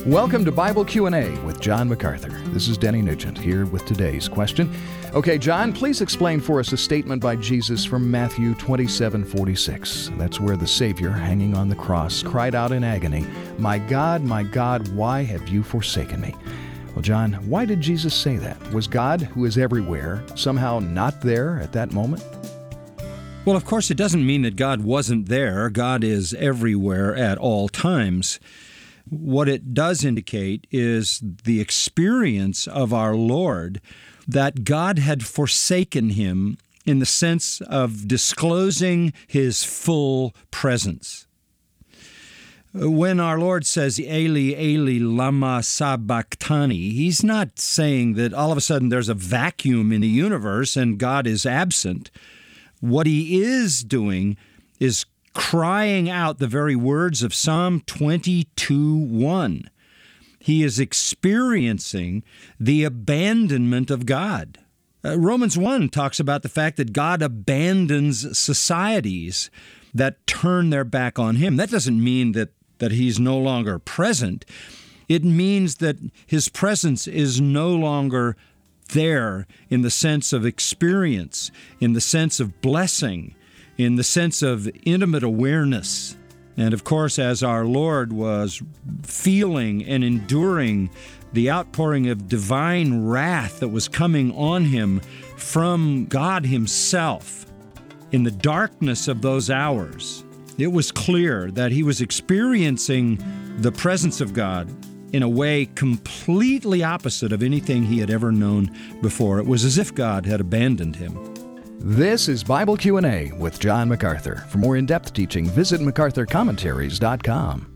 Welcome to Bible Q&A with John MacArthur. This is Denny Nugent here with today's question. Okay, John, please explain for us a statement by Jesus from Matthew 27:46. That's where the Savior, hanging on the cross, cried out in agony, my God, why have you forsaken me?" Well, John, why did Jesus say that? Was God, who is everywhere, somehow not there at that moment? Well, of course, it doesn't mean that God wasn't there. God is everywhere at all times. What it does indicate is the experience of our Lord that God had forsaken him in the sense of disclosing his full presence. When our Lord says, Eli, Eli, lama sabachthani, he's not saying that all of a sudden there's a vacuum in the universe and God is absent. What he is doing is crying out the very words of Psalm 22:1. He is experiencing the abandonment of God. Romans 1 talks about the fact that God abandons societies that turn their back on him. That doesn't mean that he's no longer present. It means that his presence is no longer there in the sense of experience, in the sense of blessing, in the sense of intimate awareness. And of course, as our Lord was feeling and enduring the outpouring of divine wrath that was coming on him from God himself, in the darkness of those hours, it was clear that he was experiencing the presence of God in a way completely opposite of anything he had ever known before. It was as if God had abandoned him. This is Bible Q&A with John MacArthur. For more in-depth teaching, visit MacArthurCommentaries.com.